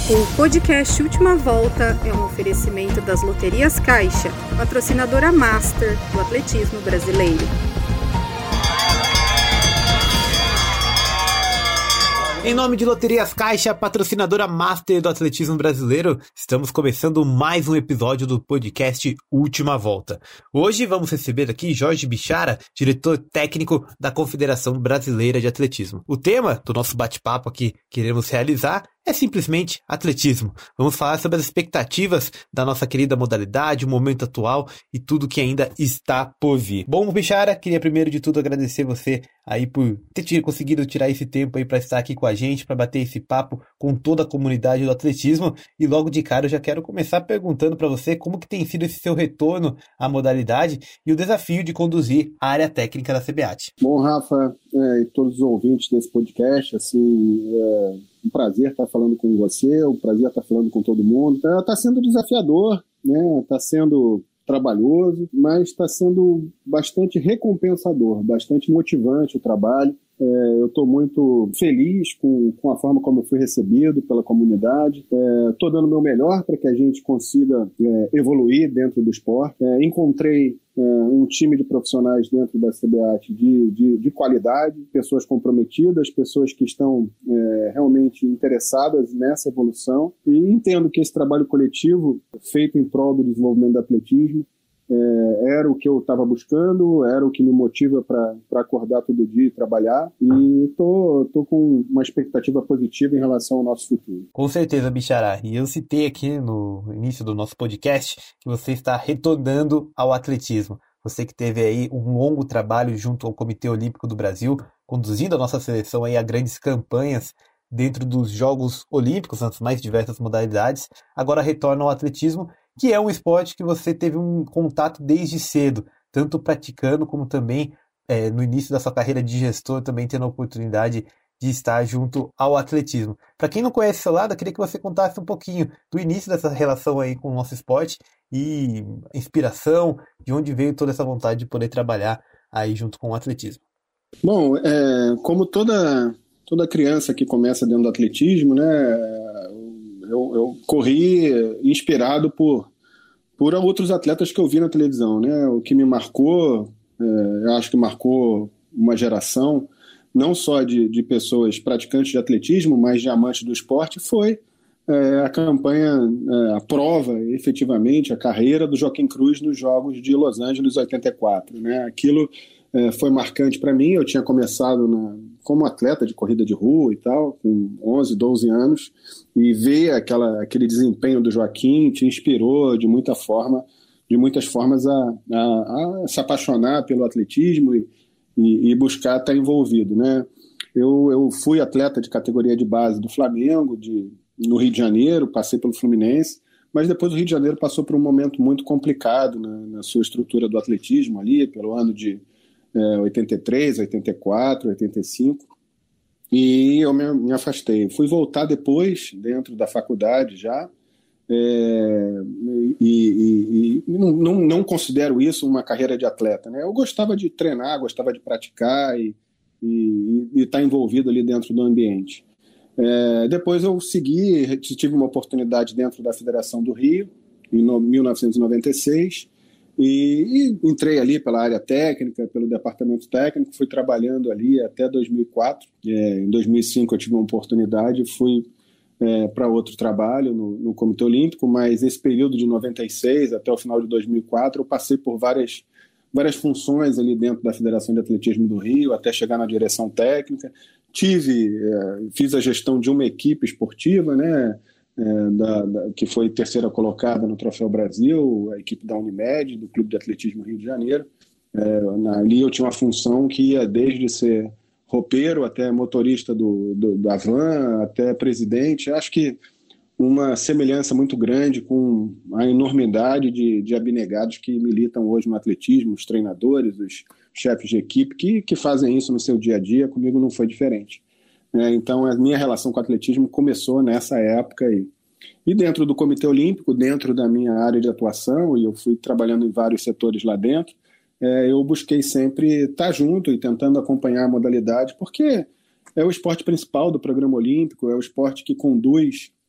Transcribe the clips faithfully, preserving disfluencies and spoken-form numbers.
O podcast Última Volta é um oferecimento das Loterias Caixa, patrocinadora master do atletismo brasileiro. Em nome de Loterias Caixa, patrocinadora master do atletismo brasileiro, estamos começando mais um episódio do podcast Última Volta. Hoje vamos receber aqui Jorge Bichara, diretor técnico da Confederação Brasileira de Atletismo. O tema do nosso bate-papo aqui que queremos realizar é simplesmente atletismo. Vamos falar sobre as expectativas da nossa querida modalidade, o momento atual e tudo que ainda está por vir. Bom, Bichara, queria primeiro de tudo agradecer você aí por ter conseguido tirar esse tempo aí para estar aqui com a gente, para bater esse papo com toda a comunidade do atletismo. E logo de cara eu já quero começar perguntando para você como que tem sido esse seu retorno à modalidade e o desafio de conduzir a área técnica da C B A T. Bom, Rafa, é, e todos os ouvintes desse podcast, assim, é um prazer estar falando com você, um prazer estar falando com todo mundo. Está sendo desafiador, né? Está sendo trabalhoso, mas está sendo bastante recompensador, bastante motivante o trabalho. É, eu estou muito feliz com, com a forma como eu fui recebido pela comunidade. Estou é, dando o meu melhor para que a gente consiga é, evoluir dentro do esporte. É, encontrei é, um time de profissionais dentro da C B A T de, de, de qualidade, pessoas comprometidas, pessoas que estão é, realmente interessadas nessa evolução. E entendo que esse trabalho coletivo feito em prol do desenvolvimento do atletismo É, era o que eu estava buscando, era o que me motiva para acordar todo dia e trabalhar, e tô, tô com uma expectativa positiva em relação ao nosso futuro. Com certeza, Bichara, e eu citei aqui no início do nosso podcast que você está retornando ao atletismo. Você que teve aí um longo trabalho junto ao Comitê Olímpico do Brasil, conduzindo a nossa seleção aí a grandes campanhas dentro dos Jogos Olímpicos, nas mais diversas modalidades, agora retorna ao atletismo, que é um esporte que você teve um contato desde cedo, tanto praticando como também é, no início da sua carreira de gestor, também tendo a oportunidade de estar junto ao atletismo. Para quem não conhece o seu lado, eu queria que você contasse um pouquinho do início dessa relação aí com o nosso esporte e inspiração, de onde veio toda essa vontade de poder trabalhar aí junto com o atletismo. Bom, é, como toda, toda criança que começa dentro do atletismo, né, eu, eu corri inspirado por, por outros atletas que eu vi na televisão, né? O que me marcou, é, eu acho que marcou uma geração, não só de, de pessoas praticantes de atletismo, mas de amantes do esporte, foi é, a campanha, é, a prova, efetivamente, a carreira do Joaquim Cruz nos Jogos de Los Angeles oitenta e quatro, né? Aquilo é, foi marcante para mim. Eu tinha começado na, como atleta de corrida de rua e tal, com onze, doze anos, e ver aquela, aquele desempenho do Joaquim te inspirou de muita forma, de muitas formas a, a, a se apaixonar pelo atletismo e, e, e buscar estar envolvido, né? Eu, eu fui atleta de categoria de base do Flamengo, de, no Rio de Janeiro, passei pelo Fluminense, mas depois o Rio de Janeiro passou por um momento muito complicado na, na sua estrutura do atletismo ali, pelo ano de é, oitenta e três, oitenta e quatro, oitenta e cinco, e eu me, me afastei. Fui voltar depois, dentro da faculdade já, é, e, e, e não, não, não considero isso uma carreira de atleta, né? Eu gostava de treinar, gostava de praticar e estar envolvido ali dentro do ambiente. É, depois eu segui, tive uma oportunidade dentro da Federação do Rio, em mil novecentos e noventa e seis, e, e entrei ali pela área técnica, pelo departamento técnico, fui trabalhando ali até dois mil e quatro. É, em dois mil e cinco eu tive uma oportunidade, fui é, para outro trabalho no, no Comitê Olímpico, mas esse período de noventa e seis até o final de dois mil e quatro eu passei por várias, várias funções ali dentro da Federação de Atletismo do Rio, até chegar na direção técnica. Tive, é, fiz a gestão de uma equipe esportiva, né, é, da, da, que foi terceira colocada no Troféu Brasil, a equipe da Unimed, do Clube de Atletismo Rio de Janeiro. É, na, ali eu tinha uma função que ia desde ser roupeiro até motorista do, do, da van, até presidente. Acho que uma semelhança muito grande com a enormidade de, de abnegados que militam hoje no atletismo, os treinadores, os chefes de equipe, que, que fazem isso no seu dia a dia. Comigo não foi diferente. É, então, a minha relação com o atletismo começou nessa época aí. E dentro do Comitê Olímpico, dentro da minha área de atuação, e eu fui trabalhando em vários setores lá dentro, é, eu busquei sempre estar junto e tentando acompanhar a modalidade, porque é o esporte principal do programa olímpico, é o esporte que conduz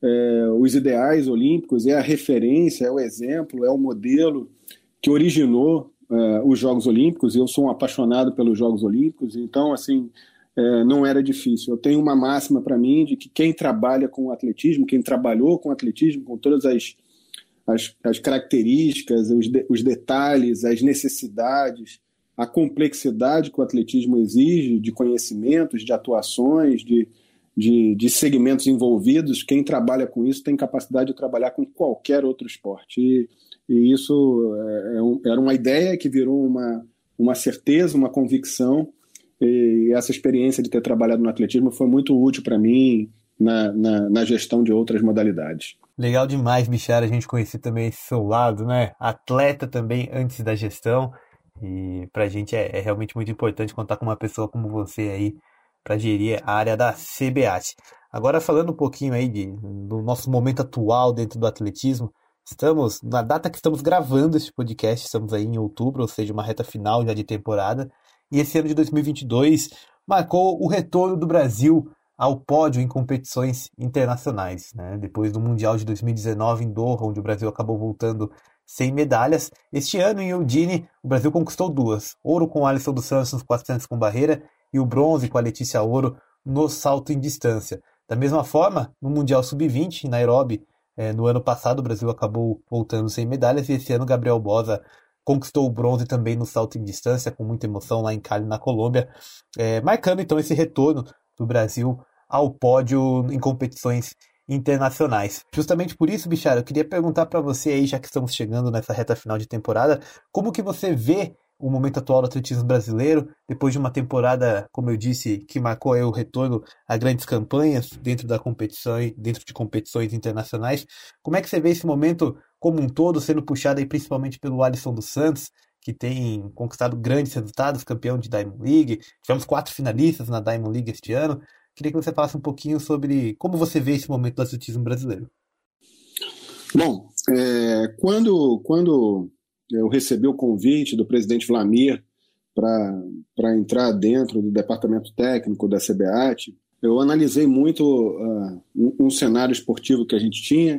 é, os ideais olímpicos, é a referência, é o exemplo, é o modelo que originou é, os Jogos Olímpicos. Eu sou um apaixonado pelos Jogos Olímpicos, então, assim, é, não era difícil. Eu tenho uma máxima para mim de que quem trabalha com o atletismo, quem trabalhou com o atletismo, com todas as, as, as características, os, de, os detalhes, as necessidades, a complexidade que o atletismo exige de conhecimentos, de atuações, de, de, de segmentos envolvidos, quem trabalha com isso tem capacidade de trabalhar com qualquer outro esporte. E, e isso é um, era uma ideia que virou uma, uma certeza, uma convicção, e essa experiência de ter trabalhado no atletismo foi muito útil para mim na, na, na gestão de outras modalidades. Legal demais, Bichara, a gente conhecer também esse seu lado, né? Atleta também antes da gestão. E pra gente é, é realmente muito importante contar com uma pessoa como você aí para gerir a área da C B A T. Agora, falando um pouquinho aí de, do nosso momento atual dentro do atletismo, estamos, na data que estamos gravando esse podcast, estamos aí em outubro, ou seja, uma reta final já de temporada, e esse ano de dois mil e vinte e dois marcou o retorno do Brasil ao pódio em competições internacionais, né? Depois do Mundial de dois mil e dezenove em Doha, onde o Brasil acabou voltando sem medalhas. Este ano, em Eugene, o Brasil conquistou duas. Ouro com o Alisson dos Santos nos quatrocentos com barreira e o bronze com a Letícia Ouro no salto em distância. Da mesma forma, no Mundial sub vinte, em Nairobi, eh, no ano passado, o Brasil acabou voltando sem medalhas e esse ano Gabriel Bosa conquistou o bronze também no salto em distância, com muita emoção lá em Cali, na Colômbia, eh, marcando então esse retorno do Brasil ao pódio em competições internacionais. Justamente por isso, Bichara, eu queria perguntar para você aí, já que estamos chegando nessa reta final de temporada, como que você vê o momento atual do atletismo brasileiro, depois de uma temporada, como eu disse, que marcou aí o retorno a grandes campanhas dentro da competição, dentro de competições internacionais. Como é que você vê esse momento como um todo, sendo puxado aí principalmente pelo Alisson dos Santos, que tem conquistado grandes resultados, campeão de Diamond League, tivemos quatro finalistas na Diamond League este ano. Queria que você falasse um pouquinho sobre como você vê esse momento do atletismo brasileiro. Bom, é, quando, quando eu recebi o convite do presidente Vlamir para entrar dentro do departamento técnico da C B A T, eu analisei muito uh, um, um cenário esportivo que a gente tinha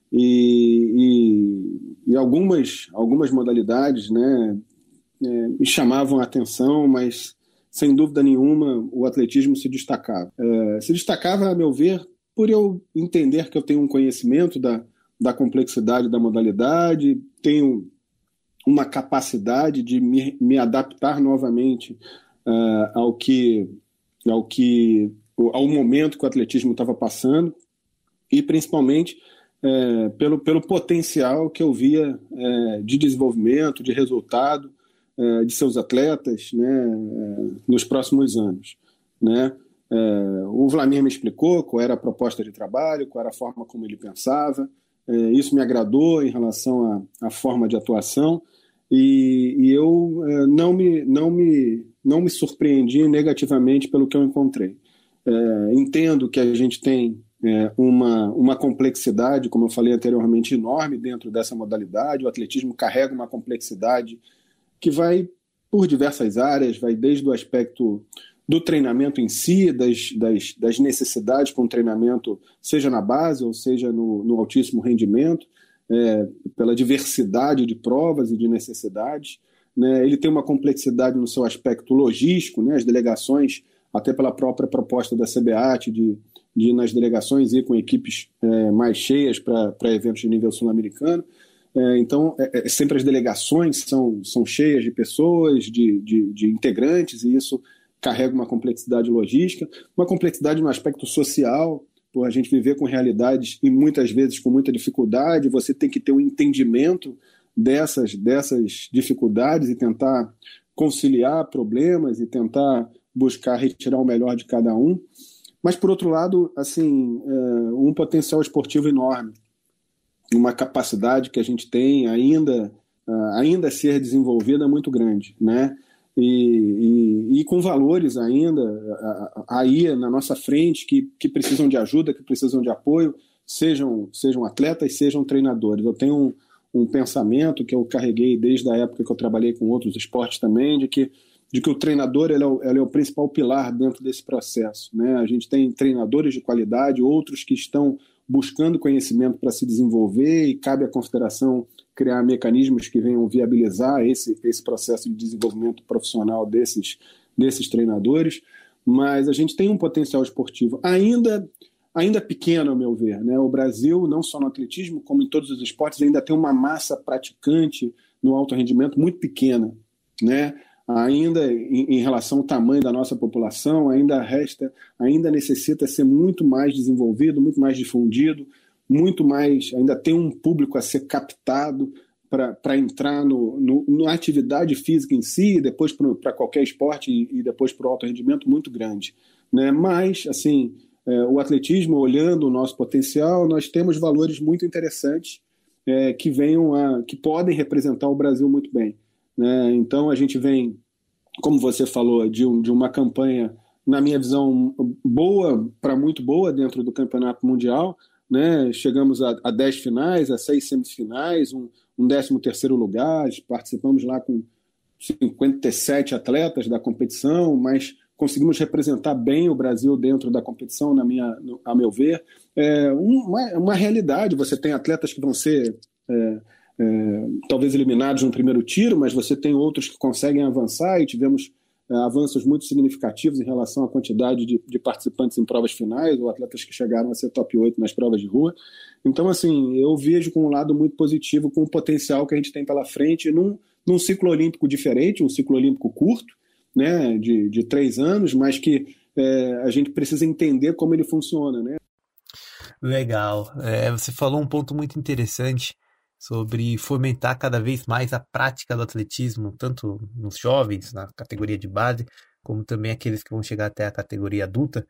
e, e, e algumas, algumas modalidades, né, é, me chamavam a atenção, mas sem dúvida nenhuma, o atletismo se destacava. É, se destacava, a meu ver, por eu entender que eu tenho um conhecimento da, da complexidade da modalidade, tenho uma capacidade de me, me adaptar novamente uh, ao que, ao que, ao momento que o atletismo estava passando e, principalmente, é, pelo, pelo potencial que eu via é, de desenvolvimento, de resultado, de seus atletas, né, nos próximos anos, né? O Vlamir me explicou qual era a proposta de trabalho, qual era a forma como ele pensava, isso me agradou em relação à, à forma de atuação e, e eu não me, não, me, não me surpreendi negativamente pelo que eu encontrei. É, entendo que a gente tem é, uma, uma complexidade, como eu falei anteriormente, enorme dentro dessa modalidade. O atletismo carrega uma complexidade que vai por diversas áreas, vai desde o aspecto do treinamento em si, das, das, das necessidades para um treinamento, seja na base ou seja no, no altíssimo rendimento, é, pela diversidade de provas e de necessidades, né? Ele tem uma complexidade no seu aspecto logístico, né? As delegações, até pela própria proposta da C B A T de, de ir nas delegações ir com equipes é, mais cheias para eventos de nível sul-americano. É, então, é, é, sempre as delegações são, são cheias de pessoas, de, de, de integrantes, e isso carrega uma complexidade logística, uma complexidade no aspecto social, por a gente viver com realidades e muitas vezes com muita dificuldade, você tem que ter um entendimento dessas, dessas dificuldades e tentar conciliar problemas e tentar buscar retirar o melhor de cada um. Mas, por outro lado, assim, é, um potencial esportivo enorme, uma capacidade que a gente tem ainda, uh, ainda a ser desenvolvida muito grande, né? E, e, e com valores ainda uh, aí na nossa frente que, que precisam de ajuda, que precisam de apoio, sejam, sejam atletas, sejam treinadores. Eu tenho um, um pensamento que eu carreguei desde a época que eu trabalhei com outros esportes também, de que, de que o treinador ele é, o, ele é o principal pilar dentro desse processo, né? A gente tem treinadores de qualidade, outros que estão buscando conhecimento para se desenvolver, e cabe à confederação criar mecanismos que venham viabilizar esse, esse processo de desenvolvimento profissional desses, desses treinadores, mas a gente tem um potencial esportivo ainda, ainda pequeno, ao meu ver, né? O Brasil, não só no atletismo, como em todos os esportes, ainda tem uma massa praticante no alto rendimento muito pequena, né? Ainda em, em relação ao tamanho da nossa população, ainda resta, ainda necessita ser muito mais desenvolvido, muito mais difundido, muito mais, ainda tem um público a ser captado para entrar no, no, na atividade física em si, depois para qualquer esporte e, e depois para o alto rendimento muito grande, né? Mas, assim, é, o atletismo, olhando o nosso potencial, nós temos valores muito interessantes é, que venham a, que podem representar o Brasil muito bem, né? Então a gente vem, como você falou, de, um, de uma campanha, na minha visão, boa para muito boa dentro do Campeonato Mundial, né? Chegamos a, a dez finais, a seis semifinais, um, um décimo terceiro lugar, participamos lá com cinquenta e sete atletas da competição, mas conseguimos representar bem o Brasil dentro da competição, na minha, no, a meu ver. É uma, uma realidade, você tem atletas que vão ser é, é, talvez eliminados no primeiro tiro, mas você tem outros que conseguem avançar, e tivemos é, avanços muito significativos em relação à quantidade de, de participantes em provas finais, ou atletas que chegaram a ser top oito nas provas de rua. Então, assim, eu vejo com um lado muito positivo, com o potencial que a gente tem pela frente num, num ciclo olímpico diferente, um ciclo olímpico curto, né, de, de três anos, mas que é, a gente precisa entender como ele funciona, né? Legal. É, você falou um ponto muito interessante sobre fomentar cada vez mais a prática do atletismo, tanto nos jovens, na categoria de base, como também aqueles que vão chegar até a categoria adulta.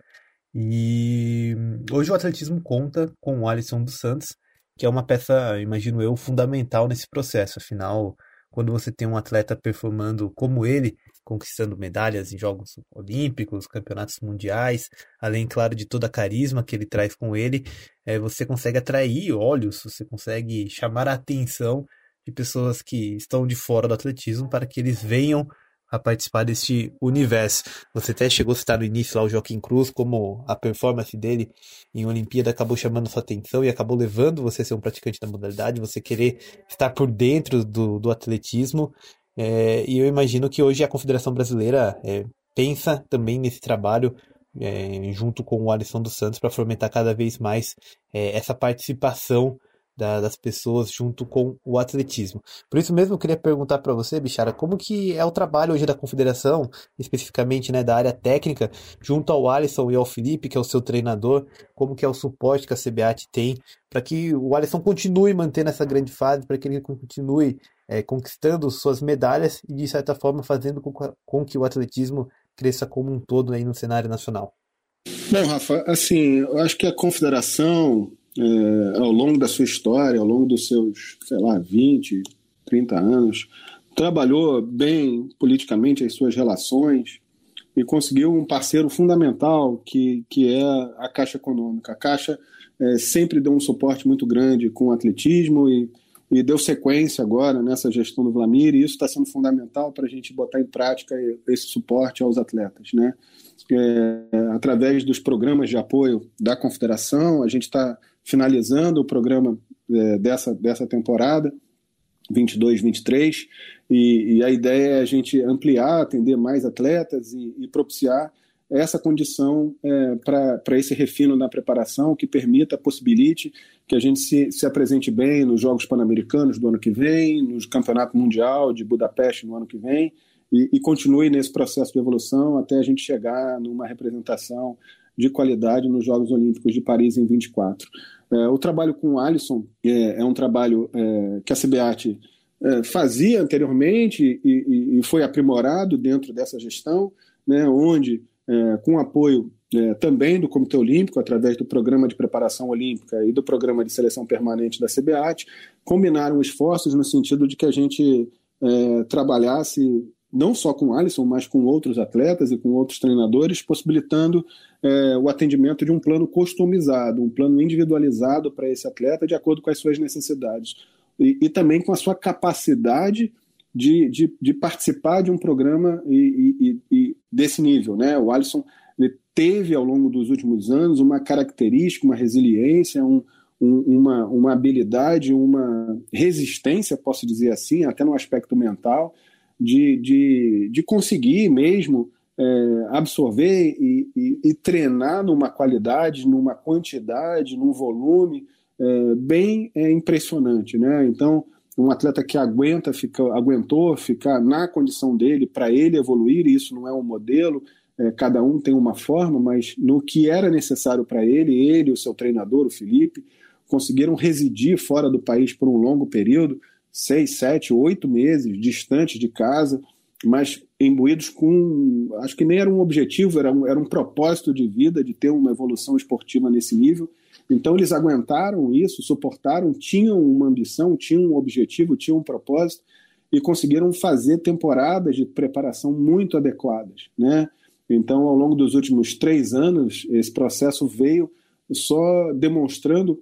E hoje o atletismo conta com o Alisson dos Santos, que é uma peça, imagino eu, fundamental nesse processo. Afinal, quando você tem um atleta performando como ele, conquistando medalhas em Jogos Olímpicos, Campeonatos Mundiais, além, claro, de toda a carisma que ele traz com ele, é, você consegue atrair olhos, você consegue chamar a atenção de pessoas que estão de fora do atletismo para que eles venham a participar deste universo. Você até chegou a citar no início lá o Joaquim Cruz, como a performance dele em Olimpíada acabou chamando sua atenção e acabou levando você a ser um praticante da modalidade, você querer estar por dentro do, do atletismo. É, e eu imagino que hoje a Confederação Brasileira é, pensa também nesse trabalho é, junto com o Alisson dos Santos para fomentar cada vez mais é, essa participação da, das pessoas junto com o atletismo. Por isso mesmo eu queria perguntar para você, Bichara, como que é o trabalho hoje da Confederação, especificamente, né, da área técnica, junto ao Alisson e ao Felipe, que é o seu treinador, como que é o suporte que a C B A T tem para que o Alisson continue mantendo essa grande fase, para que ele continue é, conquistando suas medalhas e, de certa forma, fazendo com, com que o atletismo cresça como um todo aí no cenário nacional. Bom, Rafa, assim, eu acho que a Confederação, é, ao longo da sua história, ao longo dos seus, sei lá, vinte, trinta anos, trabalhou bem politicamente as suas relações e conseguiu um parceiro fundamental que, que é a Caixa Econômica. A Caixa é, sempre deu um suporte muito grande com o atletismo e, e deu sequência agora nessa gestão do Vlamir, e isso está sendo fundamental para a gente botar em prática esse suporte aos atletas, né? É, através dos programas de apoio da Confederação, a gente está finalizando o programa é, dessa, dessa temporada vinte e dois, vinte e três, e, e a ideia é a gente ampliar, atender mais atletas e, e propiciar essa condição é, para esse refino na preparação que permita, possibilite que a gente se, se apresente bem nos Jogos Pan-Americanos do ano que vem, no Campeonato Mundial de Budapeste no ano que vem, e, e continue nesse processo de evolução até a gente chegar numa representação de qualidade nos Jogos Olímpicos de Paris em vinte e quatro. É, o trabalho com o Alisson é, é um trabalho é, que a C B A T é, fazia anteriormente e, e, e foi aprimorado dentro dessa gestão, né, onde, é, com apoio é, também do Comitê Olímpico, através do Programa de Preparação Olímpica e do Programa de Seleção Permanente da C B A T, combinaram esforços no sentido de que a gente é, trabalhasse não só com o Alisson, mas com outros atletas e com outros treinadores, possibilitando é, o atendimento de um plano customizado, um plano individualizado para esse atleta de acordo com as suas necessidades. E, e também com a sua capacidade de, de, de participar de um programa e, e, e desse nível, né? O Alisson ele teve ao longo dos últimos anos uma característica, uma resiliência, um, um, uma, uma habilidade, uma resistência, posso dizer assim, até no aspecto mental, de, de, de conseguir mesmo é, absorver e, e, e treinar numa qualidade, numa quantidade, num volume é, bem é, impressionante, né? Então, um atleta que aguenta, fica, aguentou ficar na condição dele, para ele evoluir, e isso não é um modelo, é, cada um tem uma forma, mas no que era necessário para ele, ele e o seu treinador, o Felipe, conseguiram residir fora do país por um longo período, seis, sete, oito meses, distantes de casa, mas imbuídos com, acho que nem era um objetivo, era um, era um propósito de vida, de ter uma evolução esportiva nesse nível. Então eles aguentaram isso, suportaram, tinham uma ambição, tinham um objetivo, tinham um propósito e conseguiram fazer temporadas de preparação muito adequadas, né? Então, ao longo dos últimos três anos, esse processo veio só demonstrando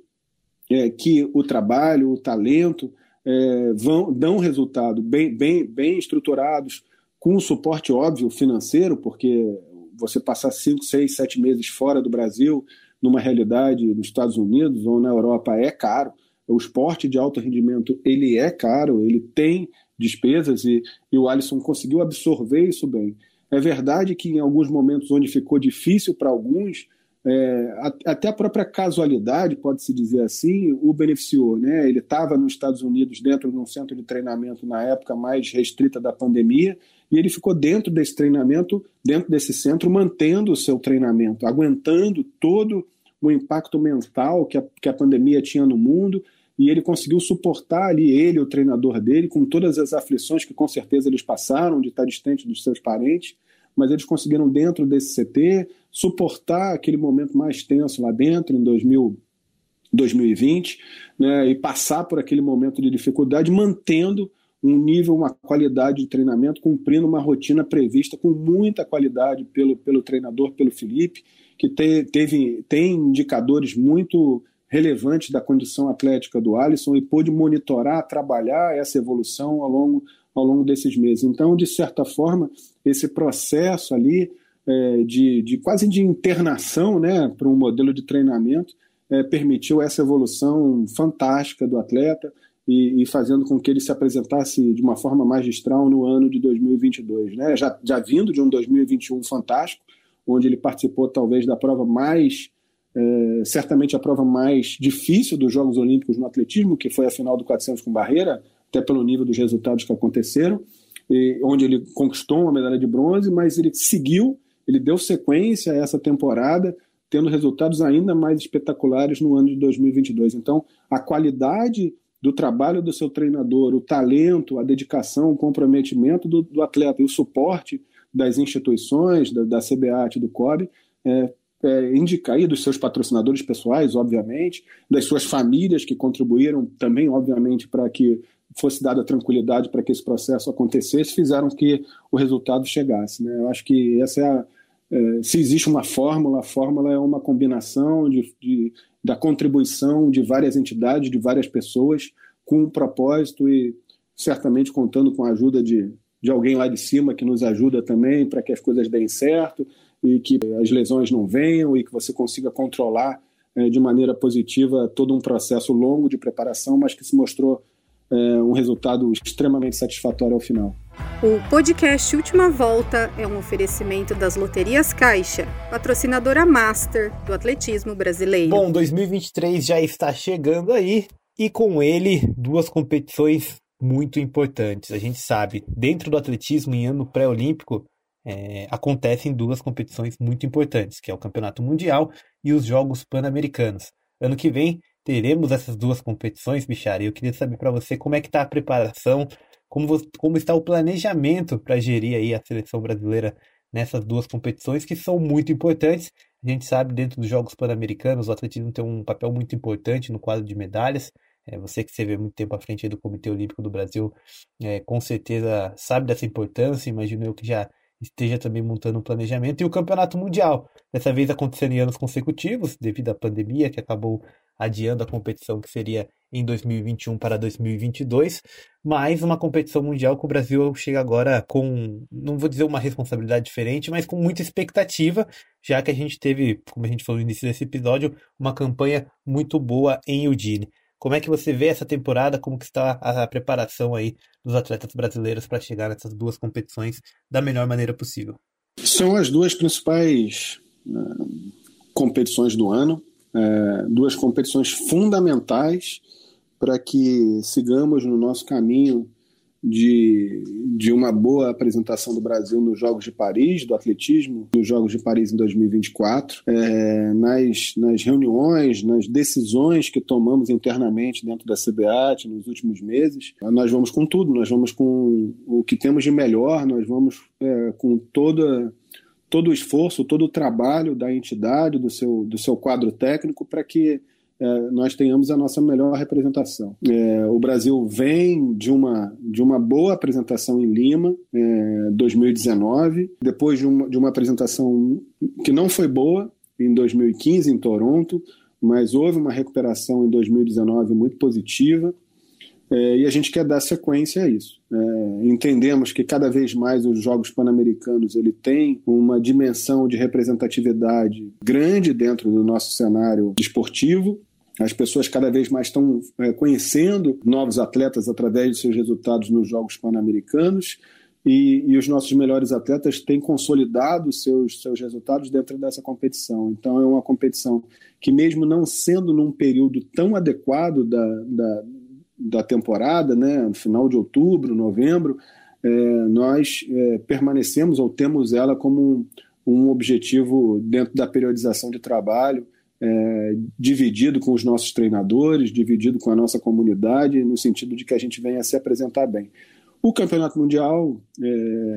é, que o trabalho, o talento é, vão, dão resultado bem, bem, bem estruturados, com um suporte óbvio financeiro, porque você passar cinco, seis, sete meses fora do Brasil, numa realidade nos Estados Unidos ou na Europa, é caro. O esporte de alto rendimento, ele é caro, ele tem despesas e, e o Alisson conseguiu absorver isso bem. É verdade que em alguns momentos onde ficou difícil para alguns, é, até a própria casualidade, pode-se dizer assim, o beneficiou, né? Ele estava nos Estados Unidos dentro de um centro de treinamento na época mais restrita da pandemia e ele ficou dentro desse treinamento, dentro desse centro, mantendo o seu treinamento, aguentando todo o impacto mental que a, que a pandemia tinha no mundo, e ele conseguiu suportar ali, ele, o treinador dele, com todas as aflições que com certeza eles passaram de estar distante dos seus parentes, mas eles conseguiram dentro desse C T suportar aquele momento mais tenso lá dentro, em dois mil, dois mil e vinte, né, e passar por aquele momento de dificuldade, mantendo um nível, uma qualidade de treinamento, cumprindo uma rotina prevista com muita qualidade pelo, pelo treinador, pelo Felipe, que te, teve, tem indicadores muito relevantes da condição atlética do Alisson e pôde monitorar, trabalhar essa evolução ao longo, ao longo desses meses. Então, de certa forma, esse processo ali é, de, de quase de internação, né, para um modelo de treinamento é, permitiu essa evolução fantástica do atleta, E, e fazendo com que ele se apresentasse de uma forma magistral no ano de dois mil e vinte e dois, né? já, já vindo de um dois mil e vinte e um fantástico, onde ele participou talvez da prova mais, é, certamente a prova mais difícil dos Jogos Olímpicos no atletismo, que foi a final do quatrocentos com barreira, até pelo nível dos resultados que aconteceram, e, onde ele conquistou uma medalha de bronze, mas ele seguiu, ele deu sequência a essa temporada, tendo resultados ainda mais espetaculares no ano de dois mil e vinte e dois. Então, a qualidade do trabalho do seu treinador, o talento, a dedicação, o comprometimento do, do atleta e o suporte das instituições, da, da C B A T, do C O B, é, é, indica aí dos seus patrocinadores pessoais, obviamente, das suas famílias que contribuíram também, obviamente, para que fosse dada tranquilidade para que esse processo acontecesse, fizeram que o resultado chegasse, né? Eu acho que essa é a, é, se existe uma fórmula, a fórmula é uma combinação de, de da contribuição de várias entidades, de várias pessoas, com um propósito e certamente contando com a ajuda de, de alguém lá de cima que nos ajuda também para que as coisas deem certo e que as lesões não venham e que você consiga controlar é, de maneira positiva todo um processo longo de preparação, mas que se mostrou é, um resultado extremamente satisfatório ao final. O podcast Última Volta é um oferecimento das Loterias Caixa, patrocinadora master do atletismo brasileiro. Bom, dois mil e vinte e três já está chegando aí e com ele duas competições muito importantes. A gente sabe, dentro do atletismo em ano pré-olímpico é, acontecem duas competições muito importantes, que é o Campeonato Mundial e os Jogos Pan-Americanos. Ano que vem teremos essas duas competições, Bichara, e eu queria saber para você como é que está a preparação, Como, como está o planejamento para gerir aí a seleção brasileira nessas duas competições que são muito importantes. A gente sabe, dentro dos Jogos Pan-Americanos, o atletismo tem um papel muito importante no quadro de medalhas. É, você que esteve há muito tempo à frente aí do Comitê Olímpico do Brasil, é, com certeza sabe dessa importância. Imagino eu que já esteja também montando um planejamento. E o Campeonato Mundial, dessa vez acontecendo em anos consecutivos, devido à pandemia que acabou adiando a competição que seria em dois mil e vinte e um para dois mil e vinte e dois, mas uma competição mundial que o Brasil chega agora com, não vou dizer uma responsabilidade diferente, mas com muita expectativa, já que a gente teve, como a gente falou no início desse episódio, uma campanha muito boa em Eugene. Como é que você vê essa temporada, como que está a preparação aí dos atletas brasileiros para chegar nessas duas competições da melhor maneira possível? São as duas principais uh, competições do ano, uh, duas competições fundamentais para que sigamos no nosso caminho de, de uma boa apresentação do Brasil nos Jogos de Paris, do atletismo, nos Jogos de Paris em dois mil e vinte e quatro, é, nas, nas reuniões, nas decisões que tomamos internamente dentro da C B A T nos últimos meses. Nós vamos com tudo, nós vamos com o que temos de melhor, nós vamos é, com toda, todo o esforço, todo o trabalho da entidade, do seu, do seu quadro técnico, para que É, nós tenhamos a nossa melhor representação. É, o Brasil vem de uma, de uma boa apresentação em Lima, é, dois mil e dezenove, depois de uma, de uma apresentação que não foi boa em dois mil e quinze, em Toronto, mas houve uma recuperação em dois mil e dezenove muito positiva, é, e a gente quer dar sequência a isso. É, entendemos que cada vez mais os Jogos Pan-Americanos ele tem uma dimensão de representatividade grande dentro do nosso cenário esportivo. As pessoas cada vez mais estão é, conhecendo novos atletas através de seus resultados nos Jogos Pan-Americanos e, e os nossos melhores atletas têm consolidado seus, seus resultados dentro dessa competição. Então é uma competição que, mesmo não sendo num período tão adequado da, da, da temporada, né, no final de outubro, novembro, é, nós é, permanecemos ou temos ela como um, um objetivo dentro da periodização de trabalho, É, dividido com os nossos treinadores, dividido com a nossa comunidade, no sentido de que a gente venha se apresentar bem. O Campeonato Mundial, é,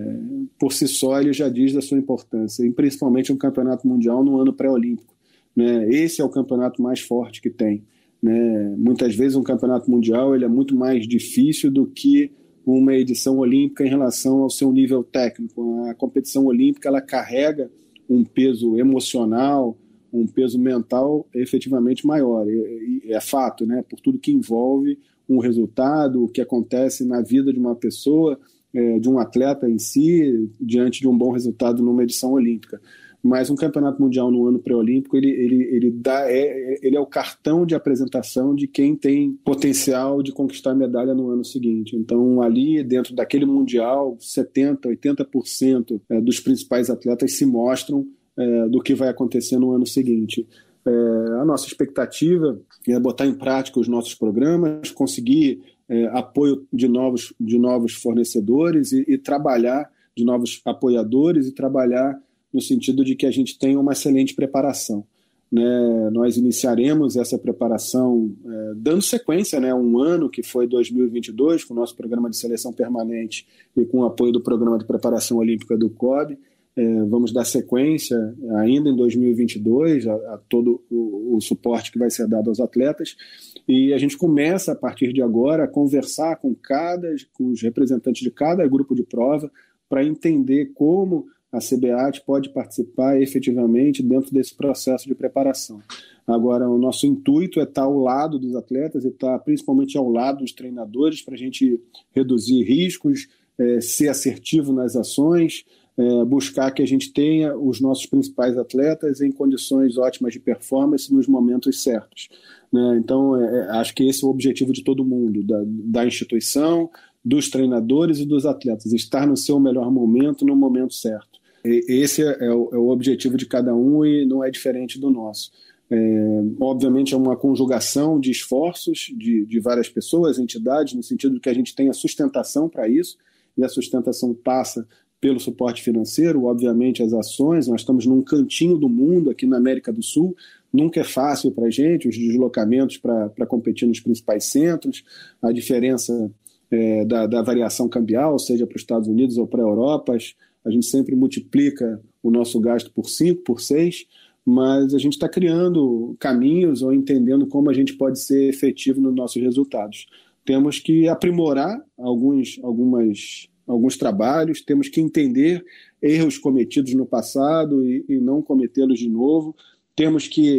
por si só, ele já diz da sua importância, e principalmente um Campeonato Mundial no ano pré-olímpico, né? Esse é o campeonato mais forte que tem, né? Muitas vezes um Campeonato Mundial ele é muito mais difícil do que uma edição olímpica em relação ao seu nível técnico. A competição olímpica ela carrega um peso emocional, um peso mental efetivamente maior, e, e é fato, né? Por tudo que envolve um resultado, o que acontece na vida de uma pessoa, é, de um atleta em si, diante de um bom resultado numa edição olímpica. Mas um campeonato mundial no ano pré-olímpico, ele, ele, ele, dá, é, ele é o cartão de apresentação de quem tem potencial de conquistar medalha no ano seguinte. Então, ali, dentro daquele mundial, setenta por cento, oitenta por cento dos principais atletas se mostram É, do que vai acontecer no ano seguinte. É, a nossa expectativa é botar em prática os nossos programas, conseguir é, apoio de novos, de novos fornecedores e, e trabalhar, de novos apoiadores, e trabalhar no sentido de que a gente tenha uma excelente preparação. Né? Nós iniciaremos essa preparação é, dando sequência, né, um ano que foi dois mil e vinte e dois, com o nosso programa de seleção permanente e com o apoio do Programa de Preparação Olímpica do C O B. É, vamos dar sequência ainda em dois mil e vinte e dois a, a todo o, o suporte que vai ser dado aos atletas, e a gente começa a partir de agora a conversar com, cada, com os representantes de cada grupo de prova para entender como a C B A T pode participar efetivamente dentro desse processo de preparação. Agora, o nosso intuito é estar ao lado dos atletas e estar principalmente ao lado dos treinadores para a gente reduzir riscos, é, ser assertivo nas ações, É, buscar que a gente tenha os nossos principais atletas em condições ótimas de performance nos momentos certos. Né? Então, é, acho que esse é o objetivo de todo mundo, da, da instituição, dos treinadores e dos atletas, estar no seu melhor momento, no momento certo. E, esse é, é, o, é o objetivo de cada um e não é diferente do nosso. É, obviamente é uma conjugação de esforços de, de várias pessoas, entidades, no sentido de que a gente tenha sustentação para isso, e a sustentação passa pelo suporte financeiro, obviamente as ações. Nós estamos num cantinho do mundo, aqui na América do Sul, nunca é fácil para a gente, os deslocamentos para competir nos principais centros, a diferença é, da, da variação cambial, seja para os Estados Unidos ou para a Europa, a gente sempre multiplica o nosso gasto por cinco, por seis, mas a gente está criando caminhos ou entendendo como a gente pode ser efetivo nos nossos resultados. Temos que aprimorar alguns, algumas... alguns trabalhos, temos que entender erros cometidos no passado e, e não cometê-los de novo, temos que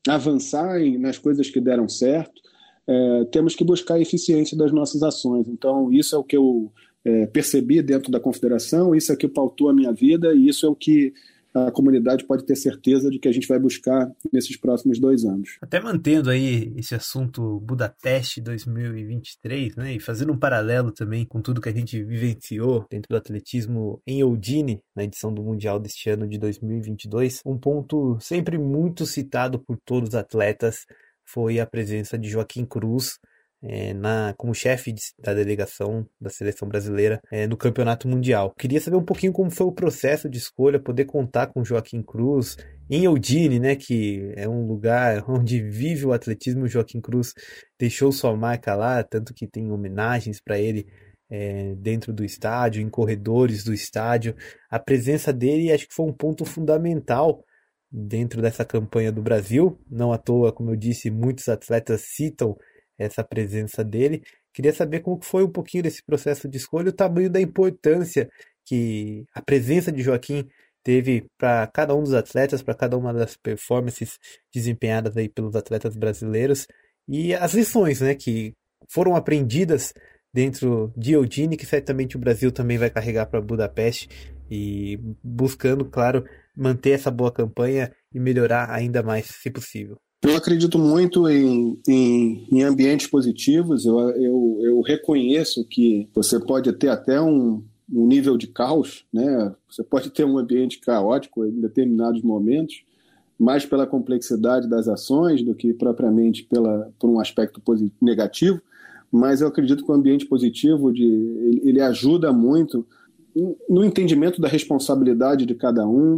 avançar em, nas coisas que deram certo, é, temos que buscar a eficiência das nossas ações. Então, isso é o que eu é, percebi dentro da Confederação, isso é o que pautou a minha vida e isso é o que a comunidade pode ter certeza de que a gente vai buscar nesses próximos dois anos. Até mantendo aí esse assunto Budapeste dois mil e vinte e três, né, e fazendo um paralelo também com tudo que a gente vivenciou dentro do atletismo em Eugene, na edição do Mundial deste ano de dois mil e vinte e dois, um ponto sempre muito citado por todos os atletas foi a presença de Joaquim Cruz, É, na, como chefe de, da delegação da seleção brasileira é, no Campeonato Mundial. Queria saber um pouquinho como foi o processo de escolha, poder contar com Joaquim Cruz em Eugene, né, que é um lugar onde vive o atletismo. O Joaquim Cruz deixou sua marca lá, tanto que tem homenagens para ele é, dentro do estádio, em corredores do estádio. A presença dele acho que foi um ponto fundamental dentro dessa campanha do Brasil. Não à toa, como eu disse, muitos atletas citam essa presença dele. Queria saber como foi um pouquinho desse processo de escolha, o tamanho da importância que a presença de Joaquim teve para cada um dos atletas, para cada uma das performances desempenhadas aí pelos atletas brasileiros e as lições, né, que foram aprendidas dentro de Eugene, que certamente o Brasil também vai carregar para Budapeste e buscando, claro, manter essa boa campanha e melhorar ainda mais, se possível. Eu acredito muito em, em, em ambientes positivos. Eu, eu, eu reconheço que você pode ter até um, um nível de caos, né? Você pode ter um ambiente caótico em determinados momentos, mais pela complexidade das ações do que propriamente pela, por um aspecto positivo, negativo. Mas eu acredito que o ambiente positivo de, ele, ele ajuda muito no entendimento da responsabilidade de cada um,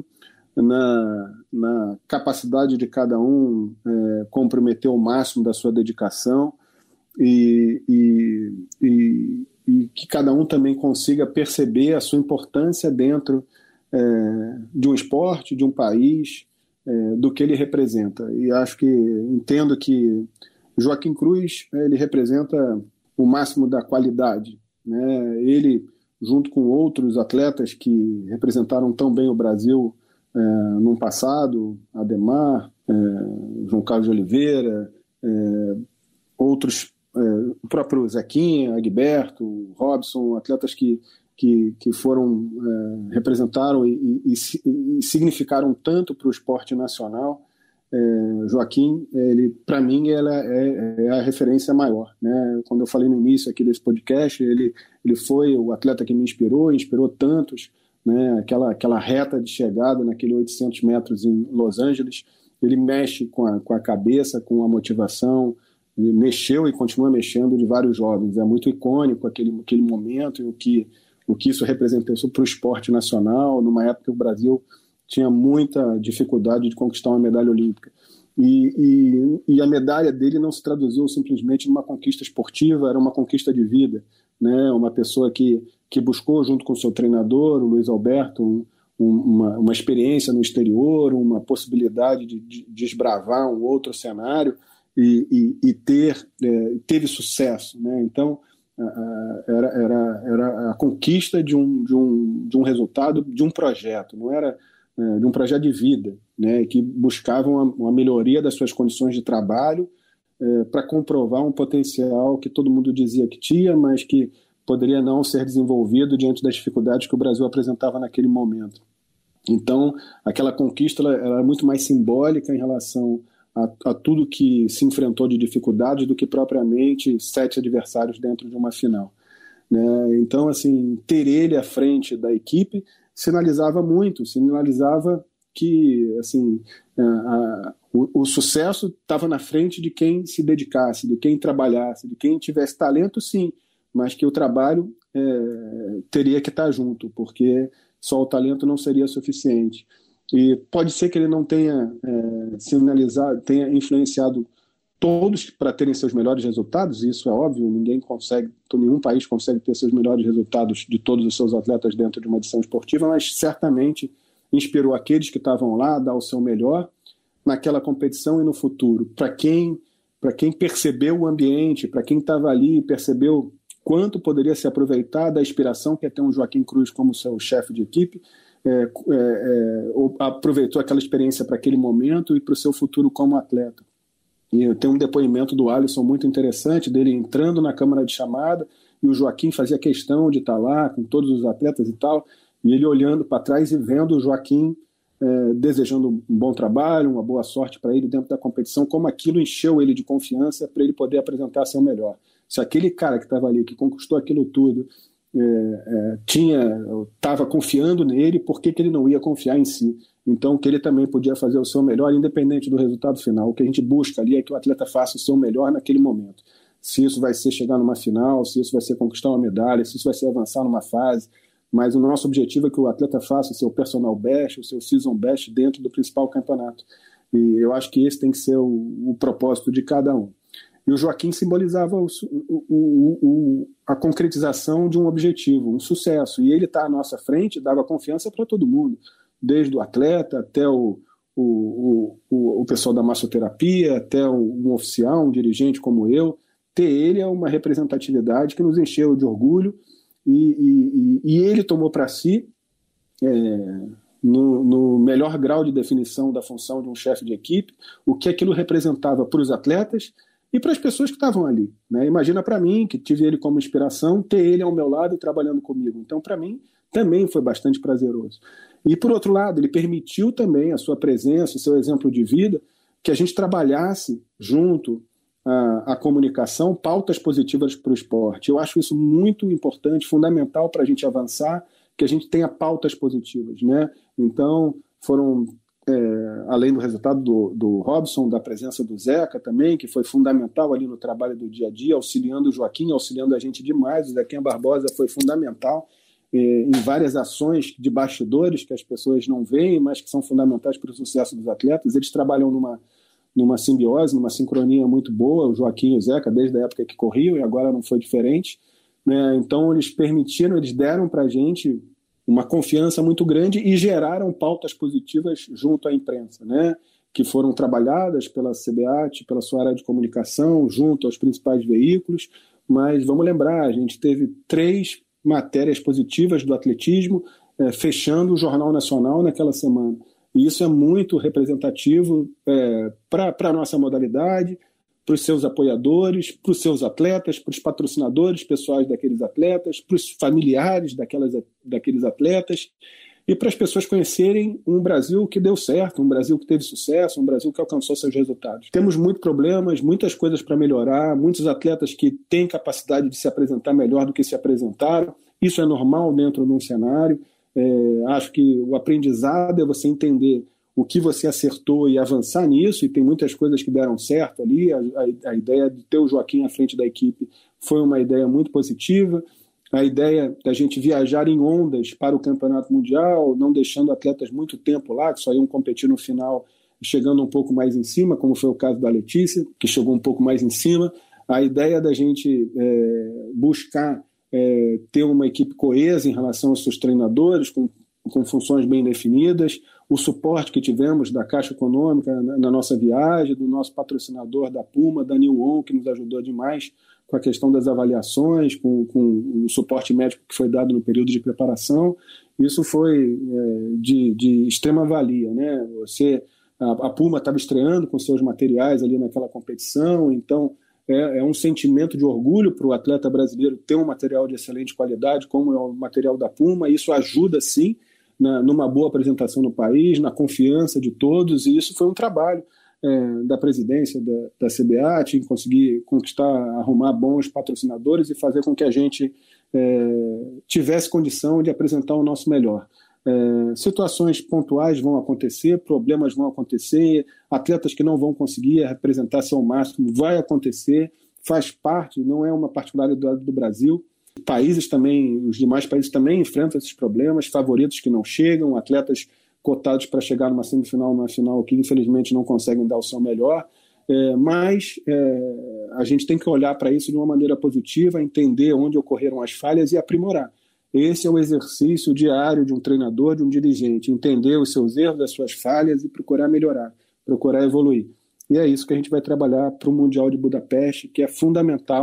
Na, na capacidade de cada um é, comprometer o máximo da sua dedicação e, e, e, e que cada um também consiga perceber a sua importância dentro é, de um esporte, de um país, é, do que ele representa. E acho que, entendo que Joaquim Cruz, ele representa o máximo da qualidade, né? Ele, junto com outros atletas que representaram tão bem o Brasil É, no passado, Ademar, é, João Carlos de Oliveira, é, outros, é, o próprio Zequinha, Agberto, Robson, atletas que, que, que foram, é, representaram e, e, e significaram tanto para o esporte nacional. É, Joaquim, ele, para mim, ela é, é a referência maior, né? Quando eu falei no início aqui desse podcast, ele, ele foi o atleta que me inspirou, inspirou tantos, né, aquela, aquela reta de chegada naquele oitocentos metros em Los Angeles, ele mexe com a, com a cabeça, com a motivação, ele mexeu e continua mexendo de vários jovens. É muito icônico aquele, aquele momento e o que, o que isso representou para o esporte nacional, numa época que o Brasil tinha muita dificuldade de conquistar uma medalha olímpica. E, e, e a medalha dele não se traduziu simplesmente numa conquista esportiva, era uma conquista de vida, né? Uma pessoa que, que buscou, junto com o seu treinador, o Luiz Alberto, um, um, uma, uma experiência no exterior, uma possibilidade de, de desbravar um outro cenário e, e, e ter, é, teve sucesso, né? Então, a, era, era, era a conquista de um, de, um, de um resultado, de um projeto, não era é, de um projeto de vida, né? Que buscava uma, uma melhoria das suas condições de trabalho, É, para comprovar um potencial que todo mundo dizia que tinha, mas que poderia não ser desenvolvido diante das dificuldades que o Brasil apresentava naquele momento. Então, aquela conquista ela, ela é muito mais simbólica em relação a, a tudo que se enfrentou de dificuldades do que propriamente sete adversários dentro de uma final, né? Então, assim, ter ele à frente da equipe sinalizava muito, sinalizava que, assim, a, a, o, o sucesso estava na frente de quem se dedicasse, de quem trabalhasse, de quem tivesse talento, sim, mas que o trabalho é, teria que estar junto, porque só o talento não seria suficiente. E pode ser que ele não tenha é, sinalizado, tenha influenciado todos para terem seus melhores resultados, isso é óbvio, ninguém consegue, nenhum país consegue ter seus melhores resultados de todos os seus atletas dentro de uma edição esportiva, mas certamente inspirou aqueles que estavam lá a dar o seu melhor naquela competição e no futuro. Para quem, para quem percebeu o ambiente, para quem estava ali e percebeu quanto poderia se aproveitar da inspiração que é ter um Joaquim Cruz como seu chefe de equipe, é, é, é, aproveitou aquela experiência para aquele momento e para o seu futuro como atleta. E tem um depoimento do Alisson muito interessante, dele entrando na câmara de chamada, e o Joaquim fazia questão de estar lá com todos os atletas e tal, e ele olhando para trás e vendo o Joaquim é, desejando um bom trabalho, uma boa sorte para ele dentro da competição, como aquilo encheu ele de confiança para ele poder apresentar seu melhor. Se aquele cara que estava ali, que conquistou aquilo tudo, é, é, tinha, estava confiando nele, por que, que ele não ia confiar em si? Então, que ele também podia fazer o seu melhor, independente do resultado final. O que a gente busca ali é que o atleta faça o seu melhor naquele momento. Se isso vai ser chegar numa final, se isso vai ser conquistar uma medalha, se isso vai ser avançar numa fase. Mas o nosso objetivo é que o atleta faça o seu personal best, o seu season best dentro do principal campeonato. E eu acho que esse tem que ser o, o propósito de cada um. E o Joaquim simbolizava o, o, o, o, a concretização de um objetivo, um sucesso. E ele está à nossa frente, dava confiança para todo mundo, desde o atleta até o, o, o, o pessoal da massoterapia, até um oficial, um dirigente como eu. Ter ele é uma representatividade que nos encheu de orgulho, e, e, e ele tomou para si, é, no, no melhor grau de definição da função de um chefe de equipe, o que aquilo representava para os atletas e para as pessoas que estavam ali, né? Imagina para mim, que tive ele como inspiração, ter ele ao meu lado e trabalhando comigo. Então, para mim, também foi bastante prazeroso. E, por outro lado, ele permitiu também a sua presença, o seu exemplo de vida, que a gente trabalhasse junto à, à comunicação, pautas positivas para o esporte. Eu acho isso muito importante, fundamental para a gente avançar, que a gente tenha pautas positivas, né? Então, foram... É, além do resultado do, do Robson, da presença do Zeca também, que foi fundamental ali no trabalho do dia a dia, auxiliando o Joaquim, auxiliando a gente demais. O Zequinha Barbosa foi fundamental é, em várias ações de bastidores que as pessoas não veem, mas que são fundamentais para o sucesso dos atletas. Eles trabalham numa, numa simbiose, numa sincronia muito boa, o Joaquim e o Zeca, desde a época que corriam, e agora não foi diferente, né? Então eles permitiram, eles deram para a gente uma confiança muito grande e geraram pautas positivas junto à imprensa, né? Que foram trabalhadas pela C B A T, pela sua área de comunicação, junto aos principais veículos. Mas vamos lembrar, a gente teve três matérias positivas do atletismo é, fechando o Jornal Nacional naquela semana. E isso é muito representativo é, para a nossa modalidade, para os seus apoiadores, para os seus atletas, para os patrocinadores pessoais daqueles atletas, para os familiares daquelas, daqueles atletas e para as pessoas conhecerem um Brasil que deu certo, um Brasil que teve sucesso, um Brasil que alcançou seus resultados. Temos muitos problemas, muitas coisas para melhorar, muitos atletas que têm capacidade de se apresentar melhor do que se apresentaram. Isso é normal dentro de um cenário. É, acho que o aprendizado é você entender o que você acertou e avançar nisso, e tem muitas coisas que deram certo ali. A, a, a ideia de ter o Joaquim à frente da equipe foi uma ideia muito positiva. A ideia da gente viajar em ondas para o Campeonato Mundial, não deixando atletas muito tempo lá, que só iam competir no final, chegando um pouco mais em cima, como foi o caso da Letícia, que chegou um pouco mais em cima. A ideia da gente é, buscar é, ter uma equipe coesa em relação aos seus treinadores, com, com funções bem definidas, o suporte que tivemos da Caixa Econômica na, na nossa viagem, do nosso patrocinador da Puma, da New On, que nos ajudou demais com a questão das avaliações, com, com o suporte médico que foi dado no período de preparação. Isso foi é, de, de extrema valia, né? Você, a, a Puma estava estreando com seus materiais ali naquela competição, então é, é um sentimento de orgulho para o atleta brasileiro ter um material de excelente qualidade, como é o material da Puma. Isso ajuda, sim, Na, numa boa apresentação no país, na confiança de todos, e isso foi um trabalho é, da presidência da, da C B A T, em conseguir conquistar, arrumar bons patrocinadores e fazer com que a gente é, tivesse condição de apresentar o nosso melhor. É, situações pontuais vão acontecer, problemas vão acontecer, atletas que não vão conseguir representar seu máximo, vai acontecer, faz parte, não é uma particularidade do Brasil. Países também, os demais países também enfrentam esses problemas, favoritos que não chegam, atletas cotados para chegar numa semifinal, numa final que infelizmente não conseguem dar o seu melhor, é, mas é, a gente tem que olhar para isso de uma maneira positiva, entender onde ocorreram as falhas e aprimorar. Esse é o exercício diário de um treinador, de um dirigente, entender os seus erros, as suas falhas e procurar melhorar, procurar evoluir. E é isso que a gente vai trabalhar para o Mundial de Budapeste, que é fundamental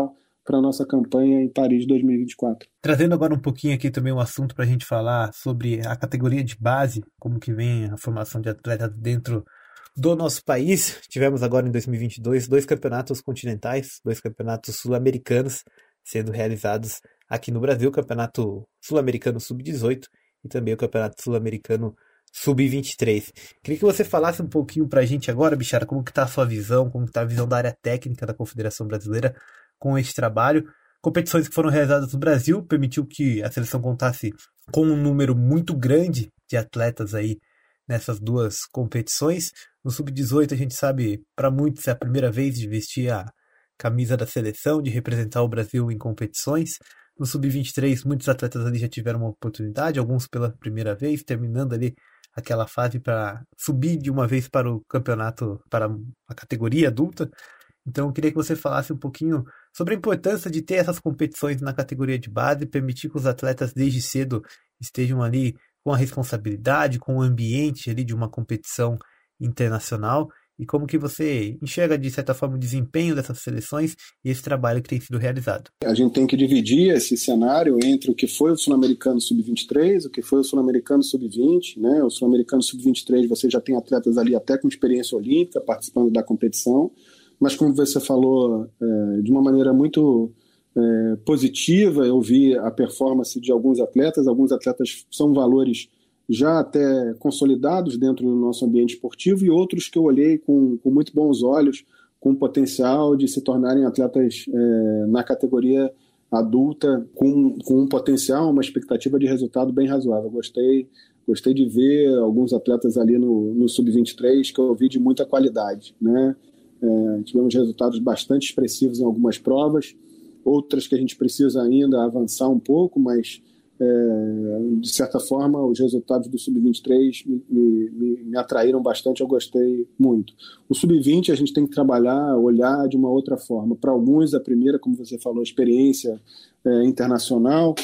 para a nossa campanha em Paris dois mil e vinte e quatro. Trazendo agora um pouquinho aqui também um assunto para a gente falar sobre a categoria de base, como que vem a formação de atletas dentro do nosso país. Tivemos agora em dois mil e vinte e dois dois campeonatos continentais, dois campeonatos sul-americanos sendo realizados aqui no Brasil, o Campeonato Sul-Americano sub dezoito e também o Campeonato Sul-Americano sub vinte e três. Queria que você falasse um pouquinho para a gente agora, Bichara, como que está a sua visão, como que está a visão da área técnica da Confederação Brasileira com este trabalho. Competições que foram realizadas no Brasil permitiu que a seleção contasse com um número muito grande de atletas aí nessas duas competições. No sub dezoito a gente sabe, para muitos é a primeira vez de vestir a camisa da seleção, de representar o Brasil em competições. No sub vinte e três muitos atletas ali já tiveram uma oportunidade, alguns pela primeira vez, terminando ali aquela fase para subir de uma vez para o campeonato, para a categoria adulta. Então eu queria que você falasse um pouquinho sobre a importância de ter essas competições na categoria de base, permitir que os atletas desde cedo estejam ali com a responsabilidade, com o ambiente ali de uma competição internacional, e como que você enxerga de certa forma o desempenho dessas seleções e esse trabalho que tem sido realizado. A gente tem que dividir esse cenário entre o que foi o Sul-Americano sub vinte e três, o que foi o Sul-Americano sub vinte, né? O Sul-Americano sub vinte e três você já tem atletas ali até com experiência olímpica participando da competição, mas como você falou, é, de uma maneira muito é, positiva, eu vi a performance de alguns atletas, alguns atletas são valores já até consolidados dentro do nosso ambiente esportivo, e outros que eu olhei com, com muito bons olhos, com potencial de se tornarem atletas é, na categoria adulta, com, com um potencial, uma expectativa de resultado bem razoável. Gostei, gostei de ver alguns atletas ali no, no sub vinte e três que eu vi de muita qualidade, né? É, tivemos resultados bastante expressivos em algumas provas, outras que a gente precisa ainda avançar um pouco, mas É, de certa forma os resultados do sub vinte e três me, me, me atraíram bastante, eu gostei muito. O sub vinte a gente tem que trabalhar, olhar de uma outra forma. Para alguns a primeira, como você falou, experiência é, internacional,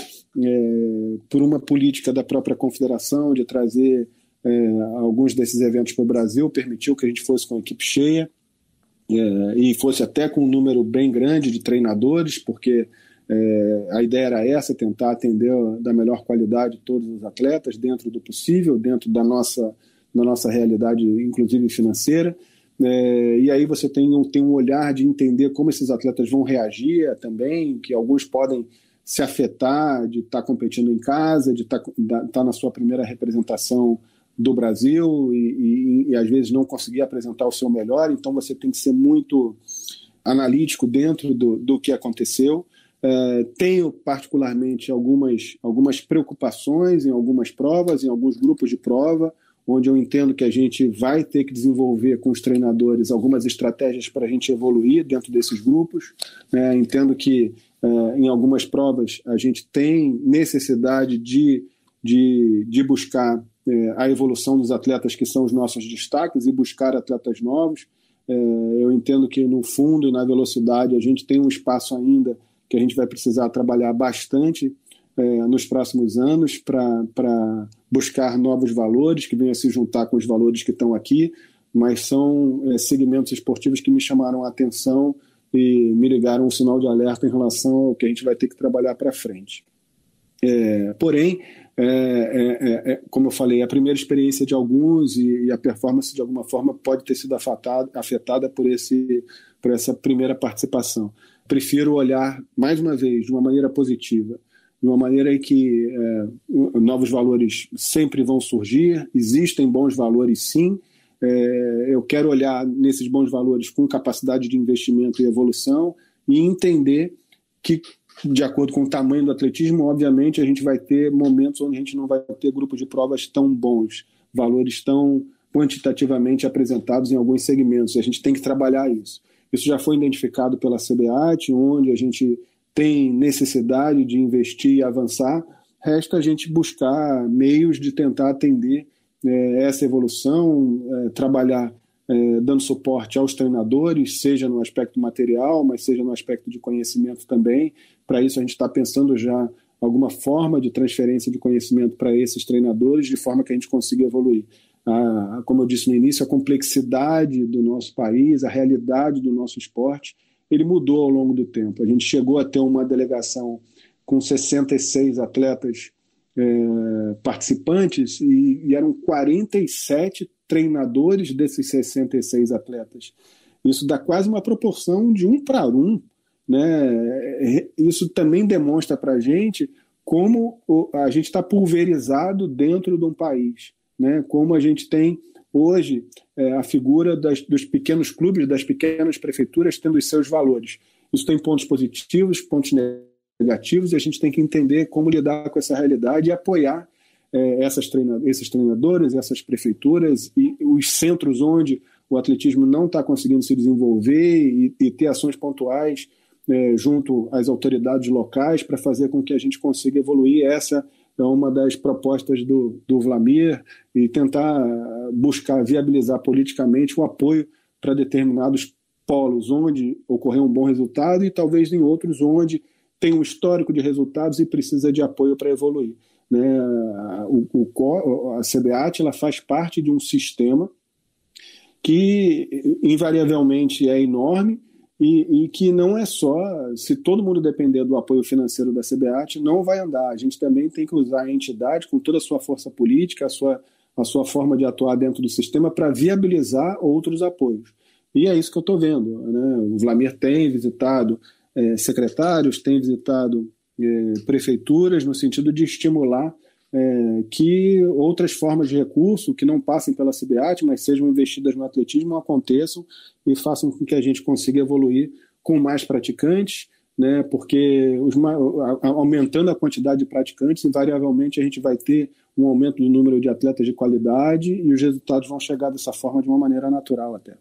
é, por uma política da própria confederação de trazer é, alguns desses eventos para o Brasil, permitiu que a gente fosse com a equipe cheia é, e fosse até com um número bem grande de treinadores, porque É, a ideia era essa, tentar atender da melhor qualidade todos os atletas, dentro do possível, dentro da nossa, da nossa realidade, inclusive financeira. É, e aí você tem um, tem um olhar de entender como esses atletas vão reagir também, que alguns podem se afetar de estar tá competindo em casa, de estar tá, tá na sua primeira representação do Brasil e, e, e às vezes não conseguir apresentar o seu melhor. Então você tem que ser muito analítico dentro do, do que aconteceu. Uh, tenho particularmente algumas, algumas preocupações em algumas provas, em alguns grupos de prova, onde eu entendo que a gente vai ter que desenvolver com os treinadores algumas estratégias para a gente evoluir dentro desses grupos. Uh, entendo que uh, em algumas provas a gente tem necessidade de, de, de buscar uh, a evolução dos atletas que são os nossos destaques e buscar atletas novos. Uh, eu entendo que no fundo e na velocidade a gente tem um espaço ainda que a gente vai precisar trabalhar bastante é, nos próximos anos para buscar novos valores que venham a se juntar com os valores que estão aqui, mas são é, segmentos esportivos que me chamaram a atenção e me ligaram um sinal de alerta em relação ao que a gente vai ter que trabalhar para frente. É, porém, é, é, é, como eu falei, a primeira experiência de alguns e, e a performance de alguma forma pode ter sido afetada, afetada por, esse, por essa primeira participação. Prefiro olhar, mais uma vez, de uma maneira positiva, de uma maneira em que é, novos valores sempre vão surgir, existem bons valores sim, é, eu quero olhar nesses bons valores com capacidade de investimento e evolução e entender que, de acordo com o tamanho do atletismo, obviamente a gente vai ter momentos onde a gente não vai ter grupos de provas tão bons, valores tão quantitativamente apresentados em alguns segmentos, e a gente tem que trabalhar isso. Isso já foi identificado pela C B A T, onde a gente tem necessidade de investir e avançar. Resta a gente buscar meios de tentar atender é, essa evolução, é, trabalhar é, dando suporte aos treinadores, seja no aspecto material, mas seja no aspecto de conhecimento também. Para isso a gente está pensando já alguma forma de transferência de conhecimento para esses treinadores, de forma que a gente consiga evoluir. A, como eu disse no início, a complexidade do nosso país, a realidade do nosso esporte ele mudou ao longo do tempo. A gente chegou a ter uma delegação com sessenta e seis atletas é, participantes e, e eram quarenta e sete treinadores desses sessenta e seis atletas. Isso dá quase uma proporção de um para um, né? Isso também demonstra para a gente como a gente está pulverizado dentro de um país, né? Como a gente tem hoje é, a figura das, dos pequenos clubes, das pequenas prefeituras tendo os seus valores. Isso tem pontos positivos, pontos negativos, e a gente tem que entender como lidar com essa realidade e apoiar é, essas treina, esses treinadores, essas prefeituras e os centros onde o atletismo não está conseguindo se desenvolver e, e ter ações pontuais é, junto às autoridades locais para fazer com que a gente consiga evoluir. Essa é uma das propostas do, do Vlamir, e tentar buscar viabilizar politicamente o apoio para determinados polos onde ocorreu um bom resultado e talvez em outros onde tem um histórico de resultados e precisa de apoio para evoluir, né? O, o, a CBAT ela faz parte de um sistema que invariavelmente é enorme e, e que não é só, se todo mundo depender do apoio financeiro da CBAT, não vai andar. A gente também tem que usar a entidade com toda a sua força política, a sua, a sua forma de atuar dentro do sistema para viabilizar outros apoios. E é isso que eu estou vendo, né? O Vlamir tem visitado é, secretários, tem visitado é, prefeituras no sentido de estimular É, que outras formas de recurso que não passem pela CBAT, mas sejam investidas no atletismo, aconteçam e façam com que a gente consiga evoluir com mais praticantes, né? Porque os, aumentando a quantidade de praticantes, invariavelmente a gente vai ter um aumento do número de atletas de qualidade e os resultados vão chegar dessa forma de uma maneira natural até.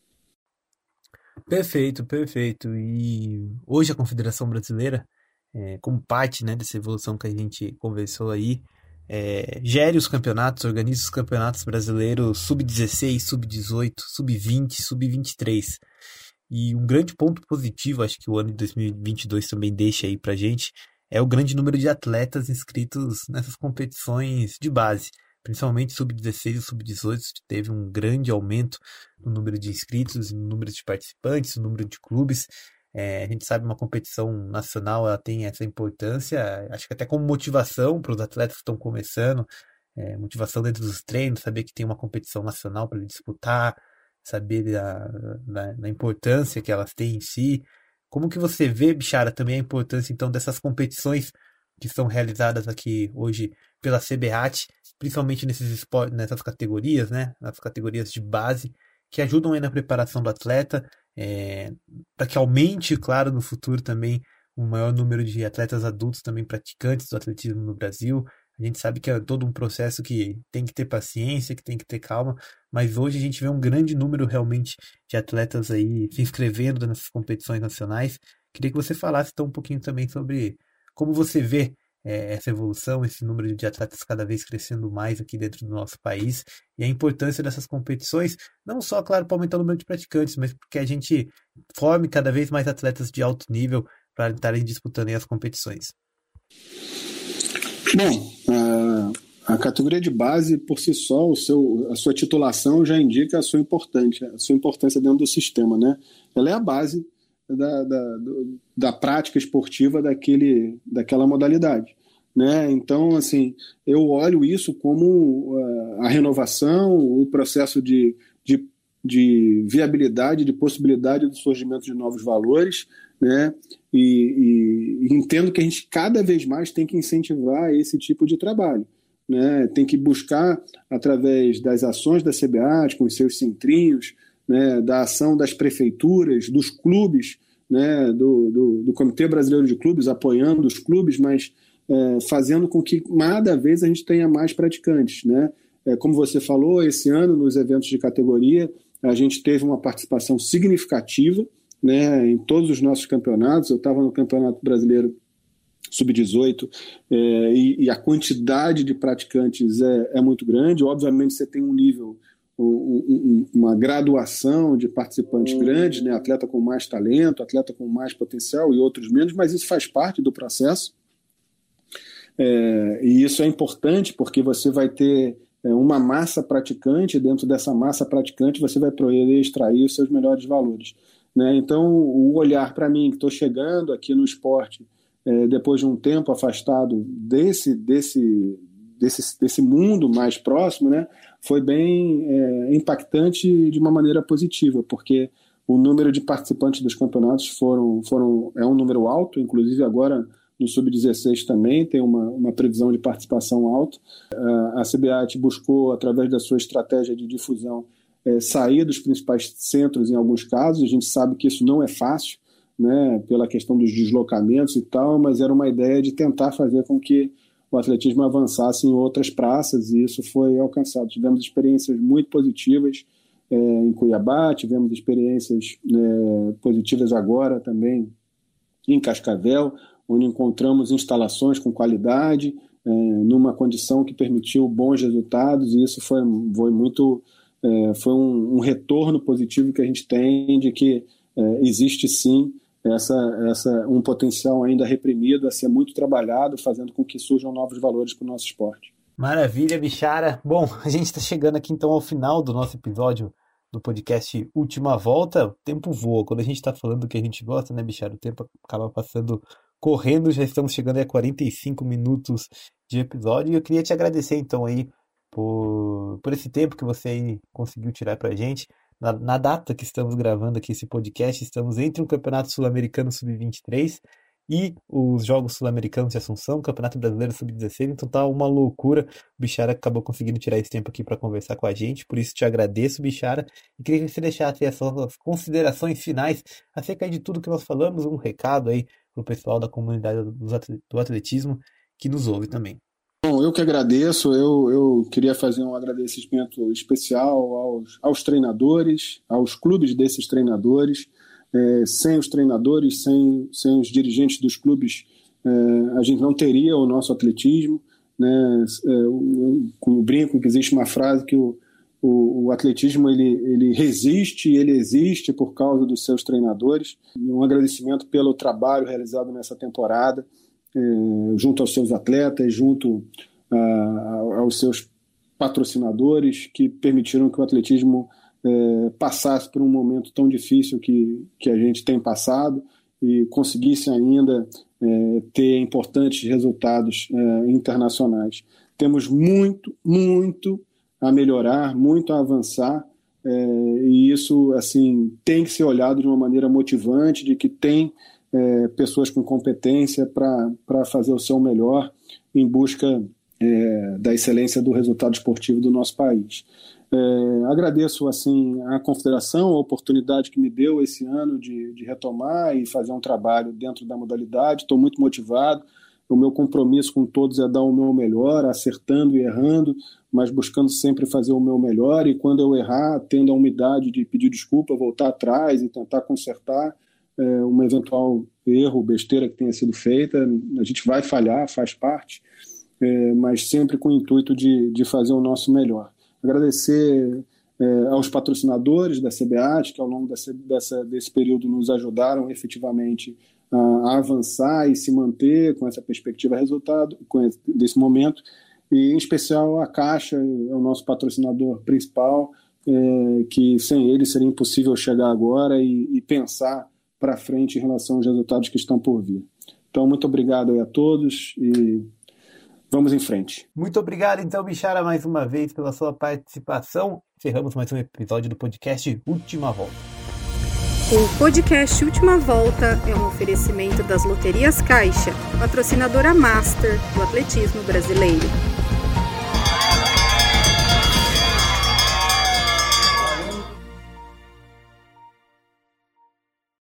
Perfeito, perfeito. E hoje a Confederação Brasileira, é, como parte, né, dessa evolução que a gente conversou aí, É, gere os campeonatos, organiza os campeonatos brasileiros sub dezesseis, sub dezoito, sub vinte, sub vinte e três. E um grande ponto positivo, acho que o ano de dois mil e vinte e dois também deixa aí pra gente, é o grande número de atletas inscritos nessas competições de base. Principalmente sub dezesseis e sub dezoito teve um grande aumento no número de inscritos, no número de participantes, no número de clubes. É, a gente sabe que uma competição nacional ela tem essa importância, acho que até como motivação para os atletas que estão começando, é, motivação dentro dos treinos, saber que tem uma competição nacional para disputar, saber da, da, da importância que elas têm em si. Como que você vê, Bichara, também a importância então dessas competições que são realizadas aqui hoje pela CBAT, principalmente nesses esportes, nessas categorias, né, nas categorias de base, que ajudam aí na preparação do atleta, É, para que aumente, claro, no futuro também um maior número de atletas adultos também praticantes do atletismo no Brasil. A gente sabe que é todo um processo que tem que ter paciência, que tem que ter calma, mas hoje a gente vê um grande número realmente de atletas aí se inscrevendo nessas competições nacionais. Queria que você falasse então um pouquinho também sobre como você vê é, essa evolução, esse número de atletas cada vez crescendo mais aqui dentro do nosso país e a importância dessas competições, não só, claro, para aumentar o número de praticantes, mas porque a gente forme cada vez mais atletas de alto nível para estarem disputando aí as competições. Bom, a, a categoria de base, por si só, o seu, a sua titulação já indica a sua importância, a sua importância dentro do sistema, né? Ela é a base da, da, da prática esportiva daquele, daquela modalidade, né? Então, assim, eu olho isso como uh, a renovação, o processo de, de, de viabilidade, de possibilidade do surgimento de novos valores, né? E, e, e entendo que a gente cada vez mais tem que incentivar esse tipo de trabalho, né? Tem que buscar, através das ações da CBAT, com os seus centrinhos, né, da ação das prefeituras, dos clubes, né, do, do, do Comitê Brasileiro de Clubes, apoiando os clubes, mas é, fazendo com que cada vez a gente tenha mais praticantes, né? É, como você falou, esse ano, nos eventos de categoria, a gente teve uma participação significativa, né, em todos os nossos campeonatos. Eu estava no Campeonato Brasileiro sub dezoito é, e, e a quantidade de praticantes é, é muito grande. Obviamente você tem um nível, um, um, uma graduação de participantes uhum. grandes, né? Atleta com mais talento, atleta com mais potencial e outros menos, mas isso faz parte do processo. É, e isso é importante porque você vai ter é, uma massa praticante, dentro dessa massa praticante você vai poder extrair os seus melhores valores. né? Então, o olhar para mim, que estou chegando aqui no esporte, é, depois de um tempo afastado desse, desse, desse, desse mundo mais próximo, né, foi bem é, impactante de uma maneira positiva, porque o número de participantes dos campeonatos foram, foram, é um número alto, inclusive agora no sub dezesseis também tem uma, uma previsão de participação alta. A C B A T buscou, através da sua estratégia de difusão, é, sair dos principais centros em alguns casos. A gente sabe que isso não é fácil, né, pela questão dos deslocamentos e tal, mas era uma ideia de tentar fazer com que o atletismo avançasse em outras praças, e isso foi alcançado. Tivemos experiências muito positivas é, em Cuiabá, tivemos experiências é, positivas agora também em Cascavel, onde encontramos instalações com qualidade, é, numa condição que permitiu bons resultados, e isso foi, foi muito é, foi um, um retorno positivo que a gente tem de que é, existe sim essa, essa, um potencial ainda reprimido a ser muito trabalhado, fazendo com que surjam novos valores para o nosso esporte. Maravilha, Bichara. Bom, a gente está chegando aqui então ao final do nosso episódio do podcast Última Volta. O tempo voa. Quando a gente está falando do que a gente gosta, né, Bichara? O tempo acaba passando correndo. Já estamos chegando a quarenta e cinco minutos de episódio. E eu queria te agradecer então aí por, por esse tempo que você aí conseguiu tirar pra gente. Na, na data que estamos gravando aqui esse podcast, estamos entre um Campeonato Sul-Americano sub vinte e três e os Jogos Sul-Americanos de Assunção, Campeonato Brasileiro sub dezesseis, então tá uma loucura. O Bichara acabou conseguindo tirar esse tempo aqui para conversar com a gente, por isso te agradeço, Bichara, e queria que você deixasse as suas considerações finais acerca de tudo que nós falamos, um recado aí pro pessoal da comunidade do atletismo que nos ouve também. Bom, eu que agradeço, eu, eu queria fazer um agradecimento especial aos, aos treinadores, aos clubes desses treinadores. É, sem os treinadores, sem, sem os dirigentes dos clubes, é, a gente não teria o nosso atletismo, né? É, eu, eu brinco que existe uma frase que o, o, o atletismo ele, ele resiste e ele existe por causa dos seus treinadores. Um agradecimento pelo trabalho realizado nessa temporada, É, junto aos seus atletas, junto a, aos seus patrocinadores, que permitiram que o atletismo é, passasse por um momento tão difícil que, que a gente tem passado e conseguisse ainda é, ter importantes resultados é, internacionais. Temos muito, muito a melhorar, muito a avançar, é, e isso assim, tem que ser olhado de uma maneira motivante, de que tem É, pessoas com competência para fazer o seu melhor em busca é, da excelência do resultado esportivo do nosso país. É, agradeço assim, a Confederação, a oportunidade que me deu esse ano de, de retomar e fazer um trabalho dentro da modalidade. Estou muito motivado. O meu compromisso com todos é dar o meu melhor, acertando e errando, mas buscando sempre fazer o meu melhor, e quando eu errar, tendo a humildade de pedir desculpa, voltar atrás e tentar consertar É, um eventual erro, besteira que tenha sido feita. A gente vai falhar, faz parte, é, mas sempre com o intuito de, de fazer o nosso melhor. Agradecer é, aos patrocinadores da C B A T, que ao longo dessa, dessa, desse período nos ajudaram efetivamente a, a avançar e se manter com essa perspectiva de resultado, com esse, desse momento, e em especial a Caixa, é o nosso patrocinador principal, é, que sem ele seria impossível chegar agora e, e pensar para frente em relação aos resultados que estão por vir. Então, muito obrigado aí a todos e vamos em frente. Muito obrigado, então, Bichara, mais uma vez pela sua participação. Encerramos mais um episódio do podcast Última Volta. O podcast Última Volta é um oferecimento das Loterias Caixa, patrocinadora master do atletismo brasileiro.